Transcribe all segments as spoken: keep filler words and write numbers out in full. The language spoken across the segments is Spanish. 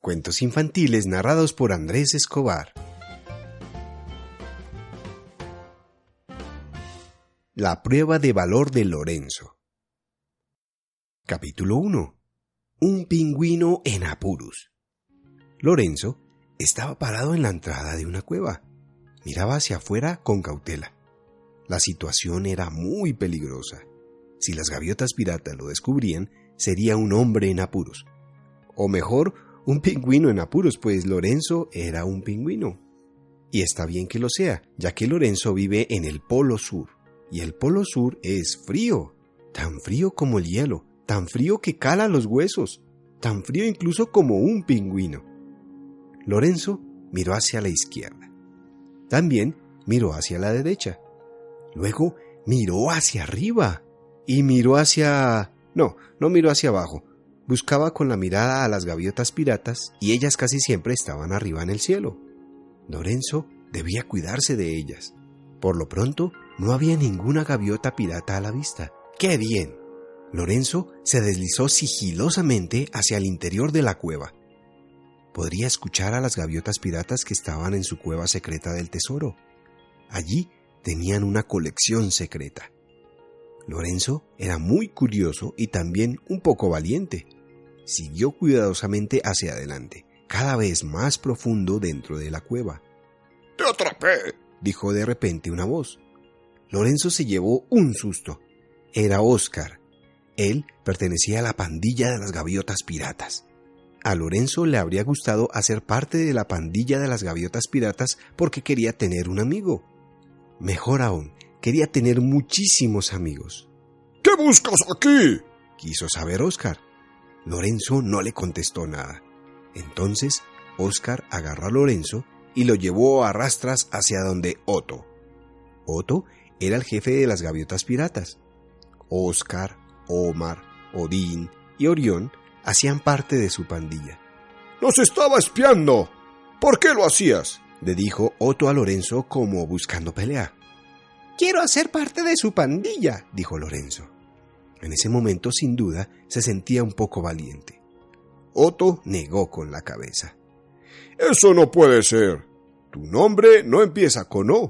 Cuentos infantiles narrados por Andrés Escobar. La prueba de valor de Lorenzo. Capítulo uno. Un pingüino en apuros. Lorenzo estaba parado en la entrada de una cueva. Miraba hacia afuera con cautela. La situación era muy peligrosa. Si las gaviotas piratas lo descubrían, sería un hombre en apuros. O mejor, un pingüino en apuros, pues Lorenzo era un pingüino. Y está bien que lo sea, ya que Lorenzo vive en el Polo Sur. Y el Polo Sur es frío, tan frío como el hielo, tan frío que cala los huesos, tan frío incluso como un pingüino. Lorenzo miró hacia la izquierda. También miró hacia la derecha. Luego miró hacia arriba. Y miró hacia... No, no miró hacia abajo. Buscaba con la mirada a las gaviotas piratas y ellas casi siempre estaban arriba en el cielo. Lorenzo debía cuidarse de ellas. Por lo pronto, no había ninguna gaviota pirata a la vista. ¡Qué bien! Lorenzo se deslizó sigilosamente hacia el interior de la cueva. Podría escuchar a las gaviotas piratas que estaban en su cueva secreta del tesoro. Allí tenían una colección secreta. Lorenzo era muy curioso y también un poco valiente. Siguió cuidadosamente hacia adelante, cada vez más profundo dentro de la cueva. ¡Te atrapé!, dijo de repente una voz. Lorenzo se llevó un susto. Era Óscar. Él pertenecía a la pandilla de las gaviotas piratas. A Lorenzo le habría gustado hacer parte de la pandilla de las gaviotas piratas porque quería tener un amigo. Mejor aún, quería tener muchísimos amigos. ¿Qué buscas aquí?, quiso saber Óscar. Lorenzo no le contestó nada. Entonces, Óscar agarró a Lorenzo y lo llevó a rastras hacia donde Otto. Otto era el jefe de las gaviotas piratas. Óscar, Omar, Odín y Orión hacían parte de su pandilla. ¡Nos estaba espiando! ¿Por qué lo hacías?, le dijo Otto a Lorenzo como buscando pelea. «Quiero hacer parte de su pandilla», dijo Lorenzo. En ese momento, sin duda, se sentía un poco valiente. Otto negó con la cabeza. «Eso no puede ser. Tu nombre no empieza con O».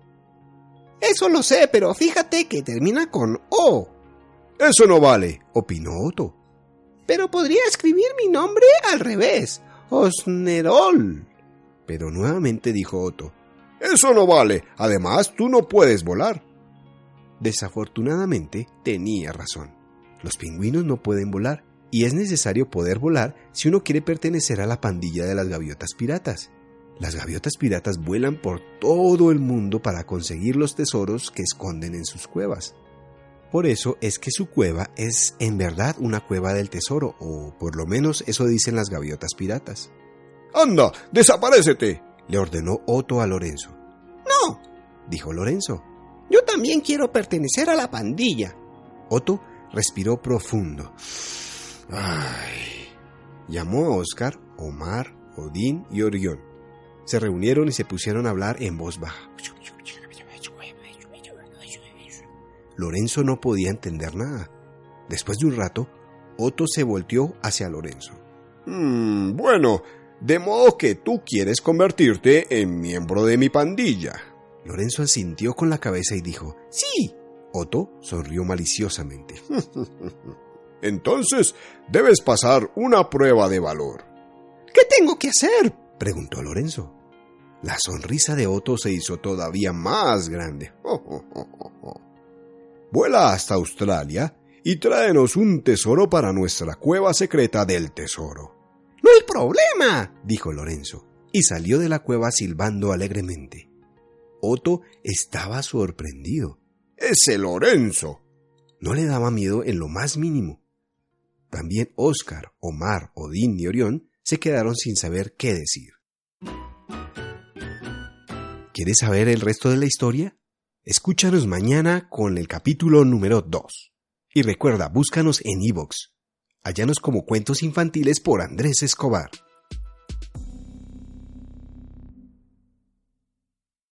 «Eso lo sé, pero fíjate que termina con O». «Eso no vale», opinó Otto. «Pero podría escribir mi nombre al revés, Osnerol». Pero nuevamente dijo Otto. «Eso no vale. Además, tú no puedes volar». Desafortunadamente, tenía razón. Los pingüinos no pueden volar, y es necesario poder volar si uno quiere pertenecer a la pandilla de las gaviotas piratas. Las gaviotas piratas vuelan por todo el mundo para conseguir los tesoros que esconden en sus cuevas. Por eso es que su cueva es en verdad una cueva del tesoro, o por lo menos eso dicen las gaviotas piratas. «¡Anda, desaparécete!», le ordenó Otto a Lorenzo. «No», dijo Lorenzo. «Yo también quiero pertenecer a la pandilla». Otto respiró profundo. Ay. Llamó a Óscar, Omar, Odín y Orión. Se reunieron y se pusieron a hablar en voz baja. Lorenzo no podía entender nada. Después de un rato, Otto se volteó hacia Lorenzo. Mm, bueno, de modo que tú quieres convertirte en miembro de mi pandilla. Lorenzo asintió con la cabeza y dijo, «Sí». Otto sonrió maliciosamente. «Entonces debes pasar una prueba de valor». «¿Qué tengo que hacer?», preguntó Lorenzo. La sonrisa de Otto se hizo todavía más grande. «Vuela hasta Australia y tráenos un tesoro para nuestra cueva secreta del tesoro». «No hay problema», dijo Lorenzo, y salió de la cueva silbando alegremente. Otto estaba sorprendido. «¡Ese Lorenzo!». No le daba miedo en lo más mínimo. También Óscar, Omar, Odín y Orión se quedaron sin saber qué decir. ¿Quieres saber el resto de la historia? Escúchanos mañana con el capítulo número dos. Y recuerda, búscanos en iVoox. Hállanos como Cuentos Infantiles por Andrés Escobar.